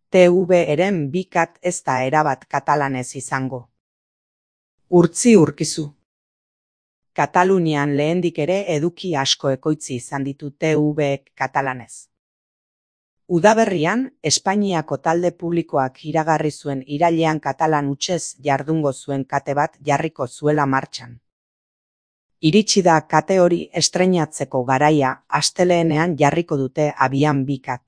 TV-ren bikat ez da erabat katalanez izango. Urtzi urkizu. Katalunian lehendik ere eduki asko ekoitzi izan ditu TV-ek katalanez. Udaberrian, Espainiako talde publikoak iragarri zuen irailean katalan hutsez jardungo zuen kate bat jarriko zuela martxan. Iritsi da kate hori estreinatzeko garaia, astelehenean jarriko dute abian bikat.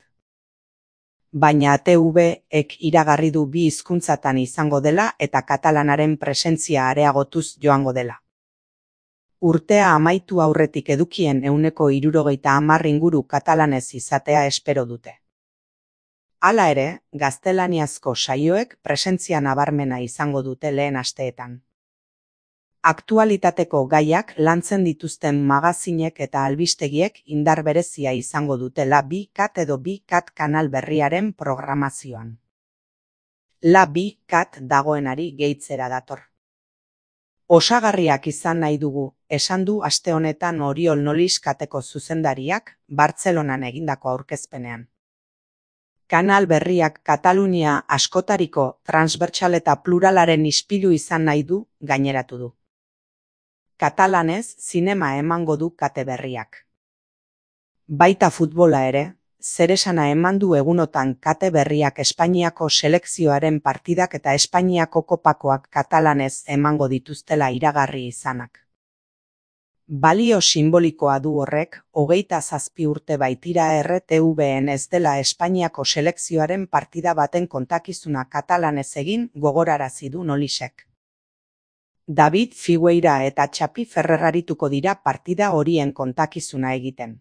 Baina TV-ek iragarri du bi hizkuntzatan izango dela eta katalanaren presentzia areagotuz joango dela. Urtea amaitu aurretik edukien 70% inguru katalanez izatea espero dute. Hala ere, gaztelaniazko saioek presentzia nabarmena izango dute lehen asteetan. Aktualitateko gaiak lantzen dituzten magazinek eta albistegiek indar berezia izango dutela bikat edo bikat kanal berriaren programazioan. La bikat dagoenari gehitzera dator. Osagarriak izan nahi dugu, esan du aste honetan Oriol Noliz kateko zuzendariak Bartzelonan egindako aurkezpenean. Kanal berriak Katalunia askotariko transbertsal eta pluralaren ispilu izan nahi du, gaineratu du. Katalanez zinema emango du kate berriak. Baita futbola ere, zeresana eman du egunotan kate berriak Espainiako selekzioaren partidak eta Espainiako kopakoak katalanez emango dituztela iragarri izanak. Balio simbolikoa du horrek, 27 urte baitira RTV-en ez dela Espainiako selekzioaren partida baten kontakizuna katalanez egin gogorarazi du Nolizek. David Figueira eta Xapi Ferrer arituko dira partida horien kontakizuna egiten.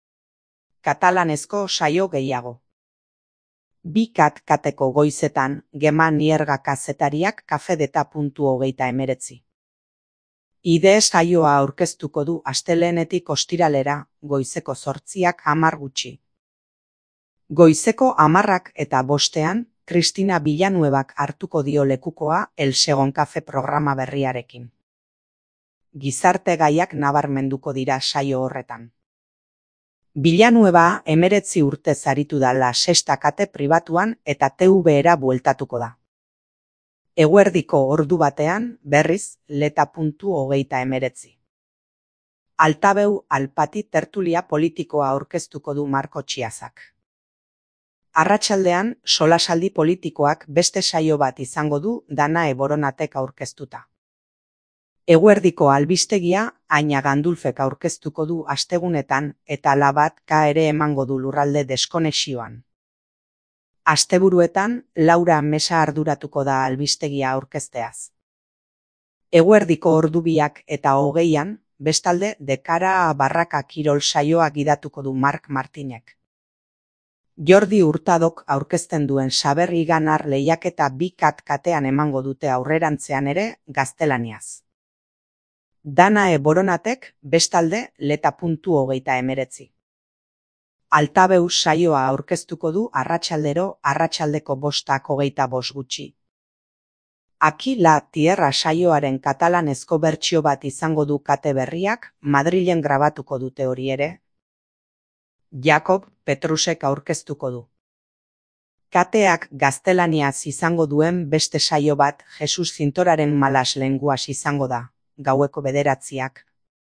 Katalanezko saio gehiago. Bikat kateko goizetan, Gema Nierga kazetariak kafedeta.hogeita19. Ide saioa aurkeztuko du asteleenetik ostiralera, goizeko 8:10 gutxi. Goizeko 10 eta 5:00, Cristina Villanuevak hartuko dio lekukoa El Segon Kafe programa berriarekin. Gizarte gaiak nabarmenduko dira saio horretan. Villanueva 19 urtez aritu da La Sexta kate pribatuan eta TV-era bueltatuko da. Eguerdiko ordu batean, berriz, Leta.hogeita19. Altabeu alpati tertulia politikoa aurkeztuko du Marko Txiazak. Arratsaldean, solasaldi politikoak beste saio bat izango du Danae Boronatek aurkeztuta. Eguerdiko albistegia Aina Gandulfek aurkeztuko du astegunetan eta Labatka ere emango du Lurralde deskonexioan. Asteburuetan, Laura Mesa arduratuko da albistegia aurkezteaz. Eguerdiko ordu 2 eta 20, bestalde Dekara Barraka kirol saioa gidatuko du Mark Martinek. Jordi Hurtadok aurkezten duen Saber Iganar lehiaketa bikat katean emango dute aurrerantzean ere gaztelaniaz. Danae Boronatek, bestalde, Leta.hogeita19. Altabeu saioa aurkeztuko du arratsaldero arratsaldeko 5:25 gutxi. Aquí la Tierra saioaren katalanezko bertsio bat izango du kate berriak, Madrilen grabatuko dute hori ere. Jakob Petrusek aurkeztuko du. Kateak gaztelaniaz izango duen beste saio bat Jesus Zintoraren Malas lenguas izango da, gaueko 9:00.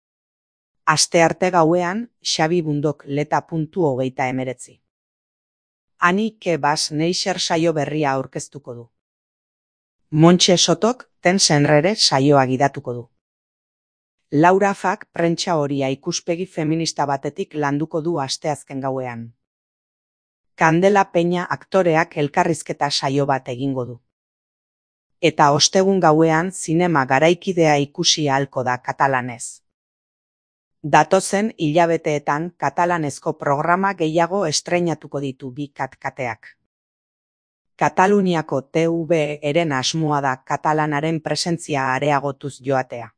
Astearte gauean, Xabi Bundok Leta.hogeita19. Ani Kebas Neixer saio berria aurkeztuko du. Montxe Sotok Tensenrere saioa gidatuko du. Laura Fak prentsa horia ikuspegi feminista batetik landuko du asteazken gauean. Kandela Peña aktoreak elkarrizketa saio bat egingo du. Eta ostegun gauean zinema garaikidea ikusi ahalko da katalanez. Datozen hilabeteetan katalanezko programa gehiago estreinatuko ditu bikat kateak. Kataluniako TV-eren asmoa da katalanaren presentzia areagotuz joatea.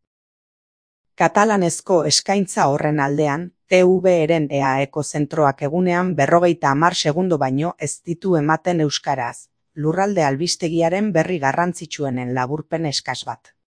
Katalanezko eskaintza horren aldean, TV-eren EAeko zentroak egunean 50 segundo baino ez ditu ematen euskaraz, lurralde albistegiaren berri garrantzitsuenen laburpen eskas bat.